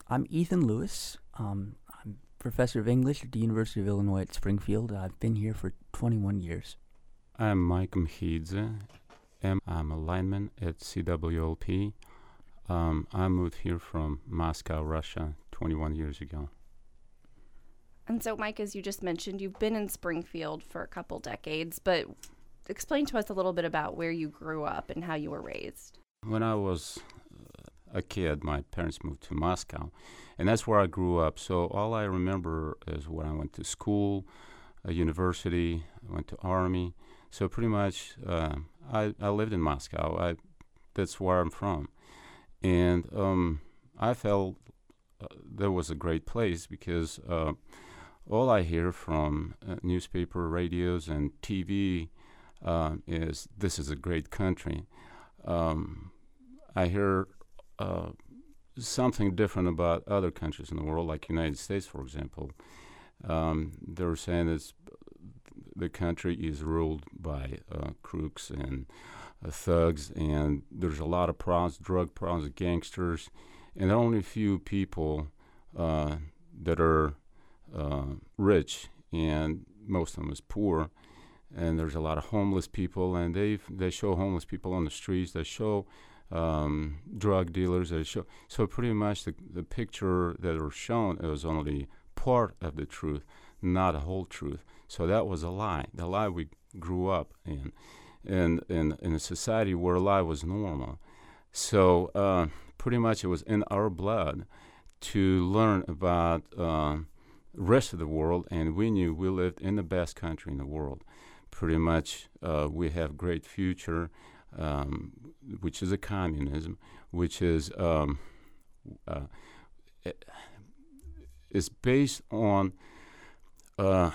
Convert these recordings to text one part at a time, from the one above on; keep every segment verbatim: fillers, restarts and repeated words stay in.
I'm Ethan Lewis. Um, I'm professor of English at the University of Illinois at Springfield. I've been here for twenty-one years. I'm Mike Mchidze, and I'm a lineman at C W L P. Um, I moved here from Moscow, Russia, twenty-one years ago. And so, Mike, as you just mentioned, you've been in Springfield for a couple decades, but explain to us a little bit about where you grew up and how you were raised. When I was uh, a kid, my parents moved to Moscow, and that's where I grew up. So all I remember is when I went to school, a university, I went to Army. So pretty much, uh, I, I lived in Moscow. I, that's where I'm from. And um, I felt uh, that was a great place because uh, all I hear from uh, newspaper, radios, and T V uh, is this is a great country. Um, I hear uh, something different about other countries in the world, like United States, for example. Um, they're saying it's, the country is ruled by uh, crooks and uh, thugs, and there's a lot of problems, drug problems, gangsters, and there are only a few people uh, that are uh, rich, and most of them is poor. And there's a lot of homeless people, and they they show homeless people on the streets. They show um, drug dealers. They show so pretty much the the picture that was shown was only part of the truth, not a whole truth. So that was a lie. The lie we grew up in, in in in a society where a lie was normal. So uh, pretty much it was in our blood to learn about uh, rest of the world, and we knew we lived in the best country in the world. Pretty much uh, we have great future, um, which is a communism, which is um, uh, is based on uh,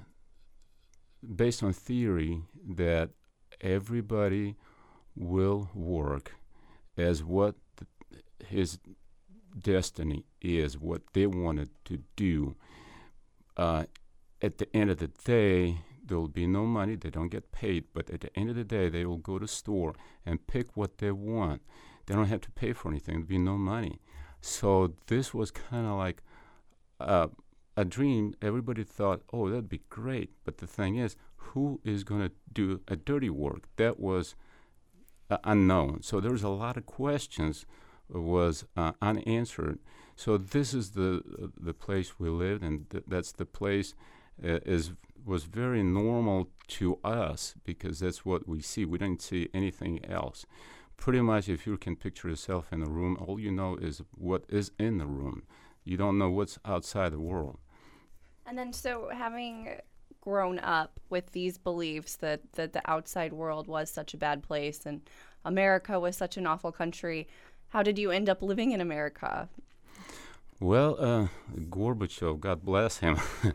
based on theory that everybody will work as what the, his destiny is, what they wanted to do. Uh, at the end of the day, there will be no money. They don't get paid. But at the end of the day, they will go to the store and pick what they want. They don't have to pay for anything. There'll be no money. So this was kind of like uh, a dream. Everybody thought, oh, that'd be great. But the thing is, who is going to do a dirty work? That was uh, unknown. So there was a lot of questions was uh, unanswered. So this is the uh, the place we lived, and th- that's the place uh, is was very normal to us because that's what we see. We didn't see anything else. Pretty much, if you can picture yourself in a room, all you know is what is in the room. You don't know what's outside the world. And then, so having grown up with these beliefs that, that the outside world was such a bad place and America was such an awful country, how did you end up living in America? Well, uh, Gorbachev, God bless him,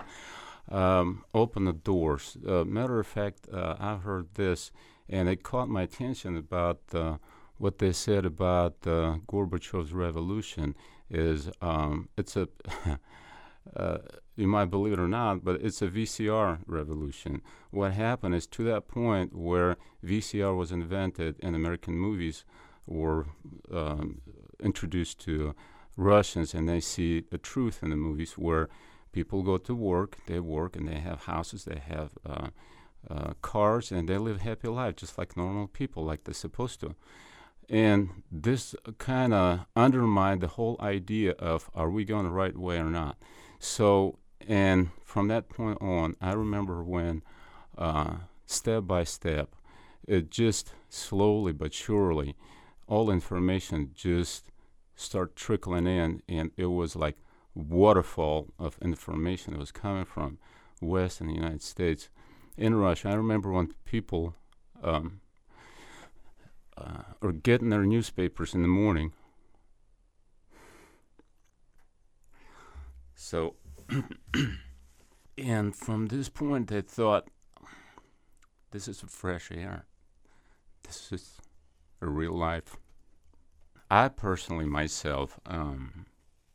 um, opened the doors. Uh, matter of fact, uh, I heard this, and it caught my attention about uh, what they said about uh, Gorbachev's revolution. Is um, it's a uh, you might believe it or not, but it's a V C R revolution. What happened is to that point where V C R was invented and American movies were um, introduced to Russians, and they see the truth in the movies where people go to work, they work, and they have houses, they have uh, uh, cars, and they live happy life just like normal people, like they're supposed to. And this kind of undermined the whole idea of are we going the right way or not. So, and from that point on, I remember when uh, step by step, it just slowly but surely, all information just start trickling in, and it was like waterfall of information that was coming from West in the United States. In Russia, I remember when people um, uh, are getting their newspapers in the morning. So, and from this point, they thought, this is a fresh air. This is a real life. I personally, myself, um,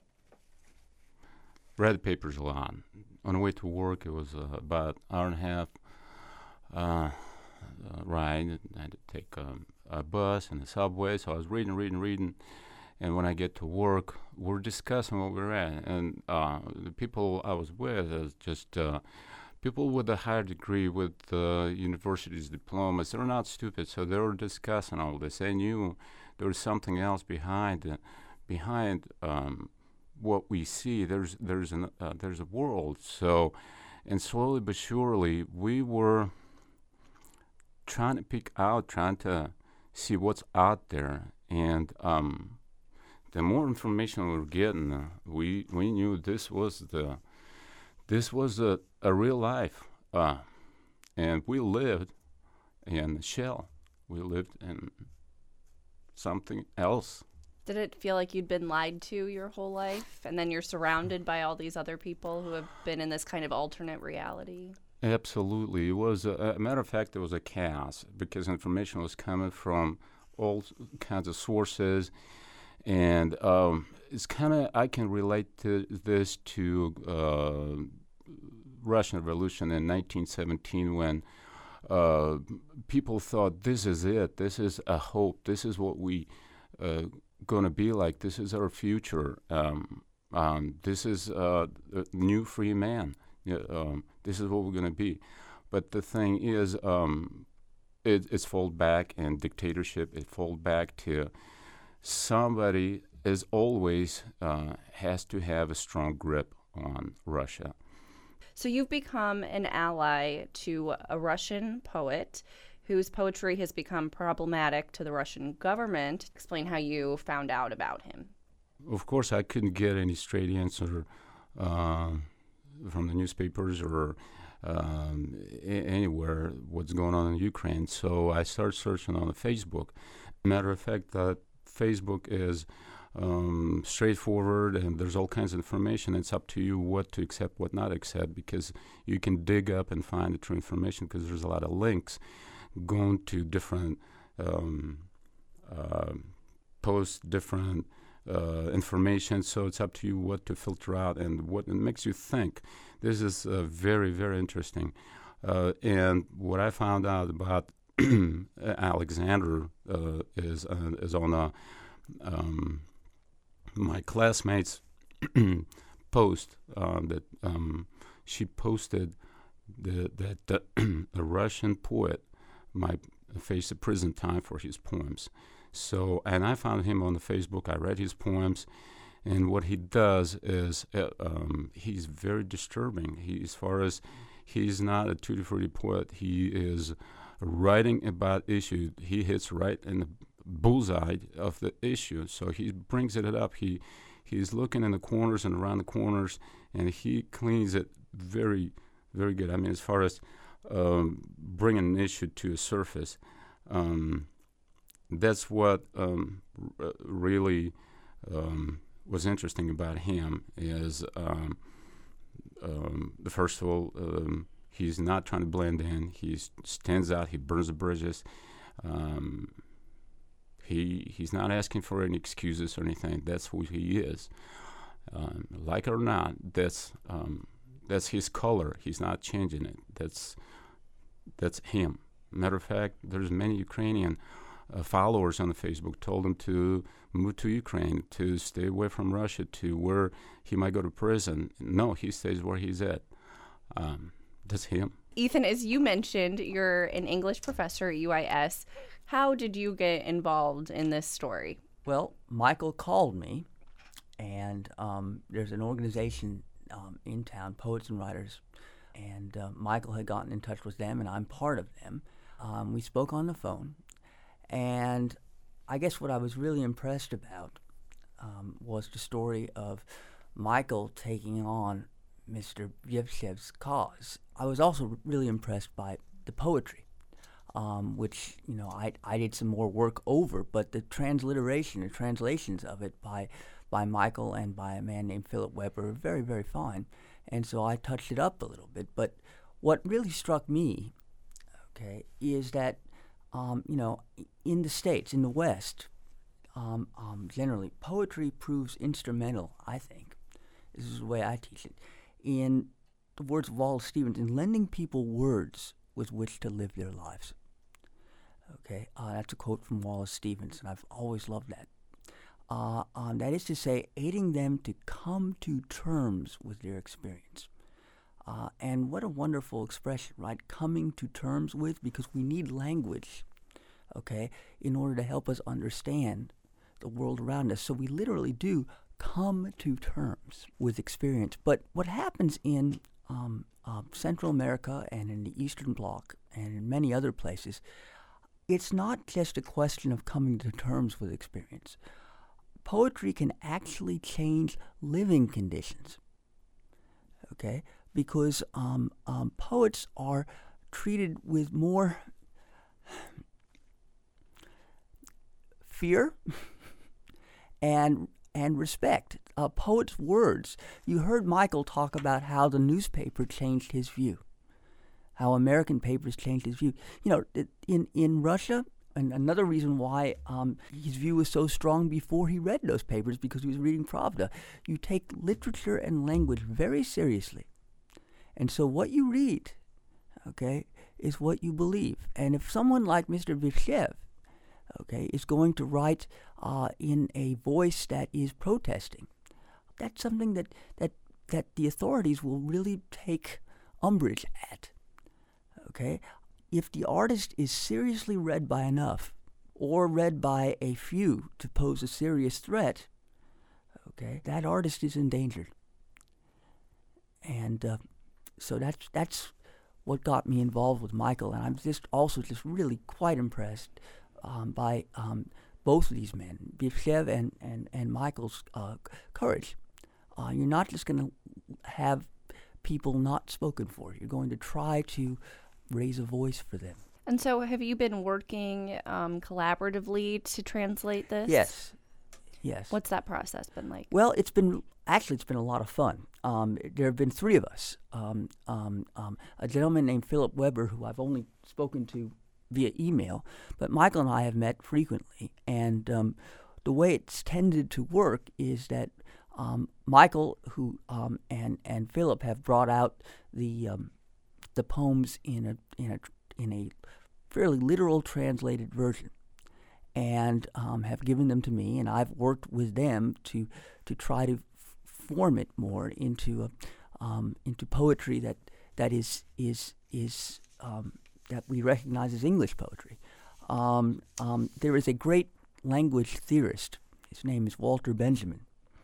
read the papers a lot. On the way to work, it was uh, about an hour and a half uh, uh, ride. I had to take um, a bus and a subway, so I was reading, reading, reading. And when I get to work, we're discussing what we're at. And uh, the people I was with is just uh, people with a higher degree, with the university's diplomas. They're not stupid, so they were discussing all this. They knew there was something else behind uh, behind um, what we see. There's there's an uh, there's a world. So, and slowly but surely, we were trying to pick out, trying to see what's out there, and um, the more information we were getting, uh, we we knew this was the this was a, a real life, uh, and we lived in a shell. We lived in something else. Did it feel like you'd been lied to your whole life, and then you're surrounded by all these other people who have been in this kind of alternate reality? Absolutely. It was, a, a matter of fact, it was a chaos because information was coming from all kinds of sources. And um, it's kind of, I can relate to this to uh, Russian Revolution in nineteen seventeen when uh, people thought, this is it, this is a hope, this is what we uh, going to be like, this is our future, um, um, this is uh, a new free man, yeah, um, this is what we're going to be. But the thing is, um, it, it's fall back and dictatorship, it fall back to somebody as always uh, has to have a strong grip on Russia. So you've become an ally to a Russian poet whose poetry has become problematic to the Russian government. Explain how you found out about him. Of course, I couldn't get any straight answer uh, from the newspapers or um, a- anywhere what's going on in Ukraine. So I started searching on Facebook. Matter of fact, that Facebook is um, straightforward, and there's all kinds of information. It's up to you what to accept, what not accept, because you can dig up and find the true information because there's a lot of links going to different um, uh, posts, different uh, information. So it's up to you what to filter out and what it makes you think. This is uh, very, very interesting. Uh, and what I found out about Alexander uh, is uh, is on a, um, my classmate's post uh, that um, she posted the, that uh, a Russian poet might face a prison time for his poems. So, and I found him on the Facebook. I read his poems, and what he does is uh, um, he's very disturbing. He, as far as he's not a tutti frutti poet, he is writing about issue. He hits right in the bullseye of the issue. So he brings it up. He he's looking in the corners and around the corners, and he cleans it very, very good. I mean, as far as um, bringing an issue to a surface, um, that's what um, r- really um, was interesting about him. Is um, um, the first of all. Um, He's not trying to blend in. He stands out. He burns the bridges. Um, he he's not asking for any excuses or anything. That's who he is. Um, like it or not, that's um, that's his color. He's not changing it. That's that's him. Matter of fact, there's many Ukrainian uh, followers on the Facebook told him to move to Ukraine, to stay away from Russia, to where he might go to prison. No, he stays where he's at. Um, That's him. Ethan, as you mentioned, you're an English professor at U I S. How did you get involved in this story? Well, Michael called me, and um, there's an organization um, in town, Poets and Writers, and uh, Michael had gotten in touch with them, and I'm part of them. Um, we spoke on the phone, and I guess what I was really impressed about um, was the story of Michael taking on Mister Yevshev's cause. I was also really impressed by the poetry, um, which, you know, I I did some more work over, but the transliteration, the translations of it by by Michael and by a man named Philip Weber are very, very fine. And so I touched it up a little bit. But what really struck me, okay, is that, um, you know, in the States, in the West, um, um, generally, poetry proves instrumental, I think. This is the way I teach it. In the words of Wallace Stevens, in lending people words with which to live their lives. Okay, uh, that's a quote from Wallace Stevens, and I've always loved that. Uh, um, that is to say, aiding them to come to terms with their experience. Uh, and what a wonderful expression, right? Coming to terms with, because we need language, okay, in order to help us understand the world around us. So we literally do come to terms with experience. But what happens in um, uh, Central America and in the Eastern Bloc and in many other places, it's not just a question of coming to terms with experience. Poetry can actually change living conditions, okay? Because um, um, poets are treated with more fear and and respect. Uh, poets' words. You heard Michael talk about how the newspaper changed his view, how American papers changed his view. You know, in in Russia, and another reason why um, his view was so strong before he read those papers, because he was reading Pravda. You take literature and language very seriously. And so what you read, okay, is what you believe. And if someone like Mister Vivchev, okay, is going to write uh, in a voice that is protesting, that's something that, that, that the authorities will really take umbrage at, okay? If the artist is seriously read by enough, or read by a few to pose a serious threat, okay, that artist is endangered. And uh, so that's that's what got me involved with Michael, and I'm just also just really quite impressed um, by um, both of these men, Vivchev and, and, and Michael's uh, courage. Uh, you're not just going to have people not spoken for. You're going to try to raise a voice for them. And so have you been working um, collaboratively to translate this? Yes. Yes. What's that process been like? Well, it's been, actually, it's been a lot of fun. Um, there have been three of us. Um, um, um, a gentleman named Philip Weber, who I've only spoken to via email, but Michael and I have met frequently. And um, the way it's tended to work is that um, Michael, who um, and and Philip have brought out the um, the poems in a in a in a fairly literal translated version, and um, have given them to me, and I've worked with them to to try to f- form it more into a um, into poetry that that is is is um, that we recognize as English poetry. Um, um, there is a great language theorist. His name is Walter Benjamin,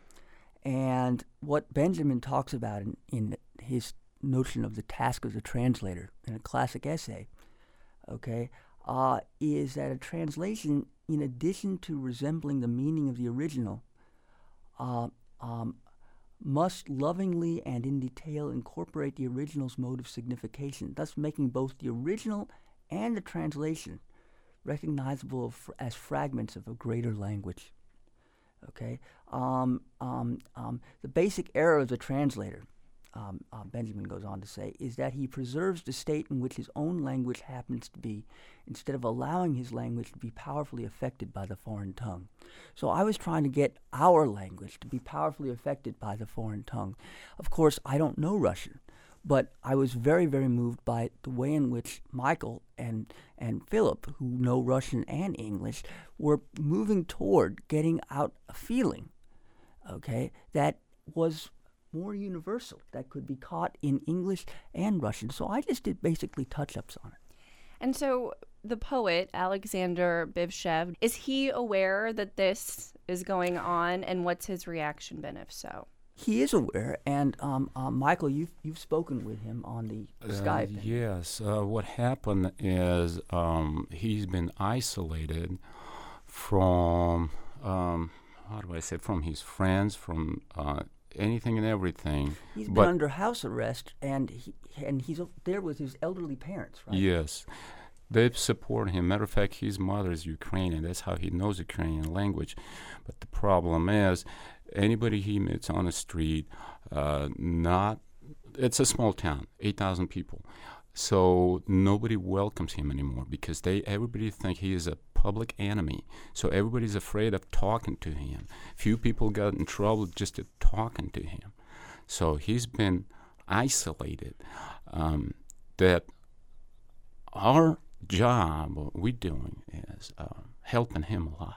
and what Benjamin talks about in, in his notion of the task as a translator in a classic essay, okay, uh, is that a translation, in addition to resembling the meaning of the original, uh, um, must lovingly and in detail incorporate the original's mode of signification, thus making both the original and the translation recognizable f- as fragments of a greater language. Okay, um, um, um, the basic error of the translator, um, uh, Benjamin goes on to say, is that he preserves the state in which his own language happens to be, instead of allowing his language to be powerfully affected by the foreign tongue. So I was trying to get our language to be powerfully affected by the foreign tongue. Of course, I don't know Russian, but I was very, very moved by the way in which Michael and and Philip, who know Russian and English, were moving toward getting out a feeling, okay, that was more universal, that could be caught in English and Russian. So I just did basically touch-ups on it. And so the poet, Alexander Bivchev, is he aware that this is going on, and what's his reaction been, if so? He is aware, and um, uh, Michael, you've you've spoken with him on the Uh, Skype. yes. Uh, what happened is um, he's been isolated from, um, how do I say, from his friends, from uh, anything and everything. He's been but under house arrest, and he and he's o- there with his elderly parents, right? Yes. They support him. Matter of fact, his mother is Ukrainian. That's how he knows Ukrainian language. But the problem is, anybody he meets on the street, uh, not, it's a small town, eight thousand people. So nobody welcomes him anymore because they everybody think he is a public enemy. So everybody's afraid of talking to him. Few people got in trouble just to talking to him. So he's been isolated. Um, that our job, what we're doing, is uh, helping him a lot.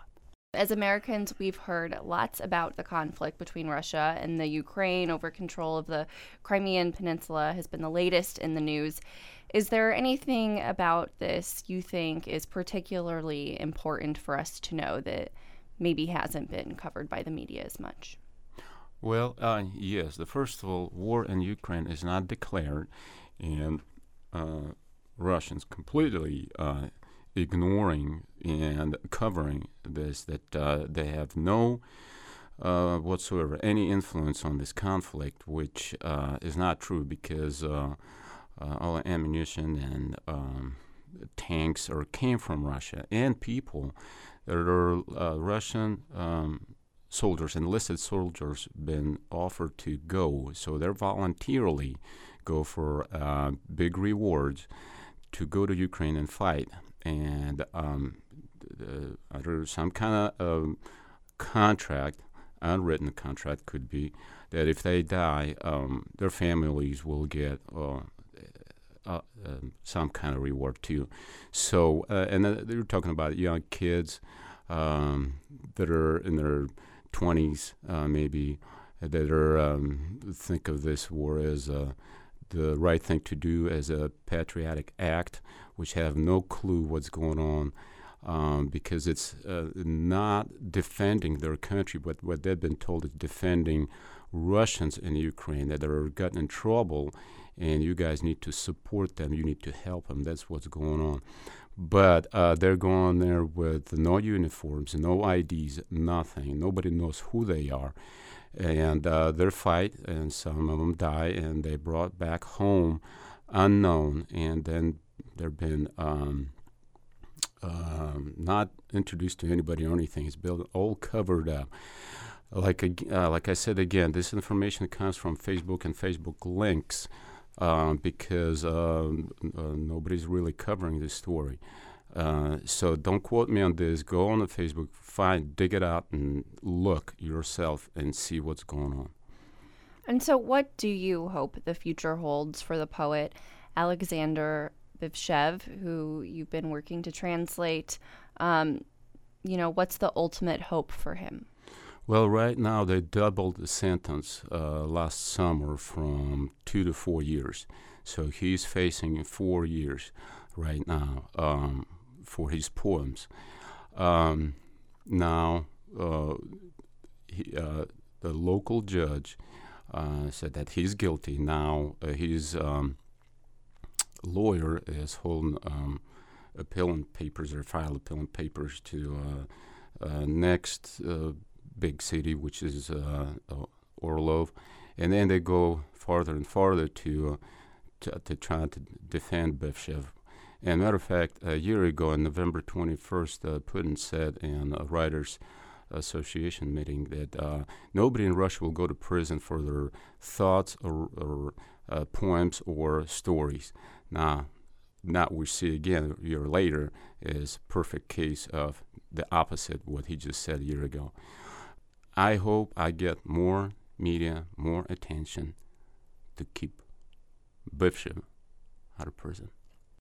As Americans, we've heard lots about the conflict between Russia and the Ukraine over control of the Crimean Peninsula has been the latest in the news. Is there anything about this you think is particularly important for us to know that maybe hasn't been covered by the media as much? Well, uh, yes. The first of all, war in Ukraine is not declared, and uh, Russians completely uh, ignoring and covering this, that uh, they have no uh, whatsoever any influence on this conflict, which uh, is not true because uh, uh, all the ammunition and um, tanks are came from Russia, and people that are uh, Russian um, soldiers, enlisted soldiers, been offered to go, so they're voluntarily go for uh, big rewards to go to Ukraine and fight. And um, the, under some kind of um, contract, unwritten contract could be, that if they die, um, their families will get uh, uh, uh, some kind of reward too. So, uh, and uh, they were talking about young kids um, that are in their twenties, uh, maybe, that are um, think of this war as uh, the right thing to do, as a patriotic act, which have no clue what's going on, um, because it's uh, not defending their country, but what they've been told is defending Russians in Ukraine that are gotten in trouble, and you guys need to support them, you need to help them. That's what's going on. But uh, they're going there with no uniforms, no I Ds, nothing. Nobody knows who they are. And uh, they fight, and some of them die, and they brought back home unknown. And then they've been um, um, not introduced to anybody or anything. It's built all covered up. Like uh, like I said again, this information comes from Facebook and Facebook links. Um, because uh, uh, nobody's really covering this story. Uh, so don't quote me on this. Go on the Facebook, find, dig it out, and look yourself and see what's going on. And so what do you hope the future holds for the poet Alexander Bivshev, who you've been working to translate? Um, you know, what's the ultimate hope for him? Well, right now they doubled the sentence uh, last summer from two to four years. So he's facing four years right now um, for his poems. Um, now, uh, he, uh, the local judge uh, said that he's guilty. Now uh, his um, lawyer is holding um, appellant papers or file appellant papers to uh, uh, next uh, big city, which is uh, uh, Orlov, and then they go farther and farther to, uh, to to try to defend Bivshev. And matter of fact, a year ago, on November twenty-first, uh, Putin said in a Writers Association meeting that uh, nobody in Russia will go to prison for their thoughts or, or uh, poems or stories. Now, now we see again a year later is a perfect case of the opposite what he just said a year ago. I hope I get more media, more attention to keep Bivshev out of prison.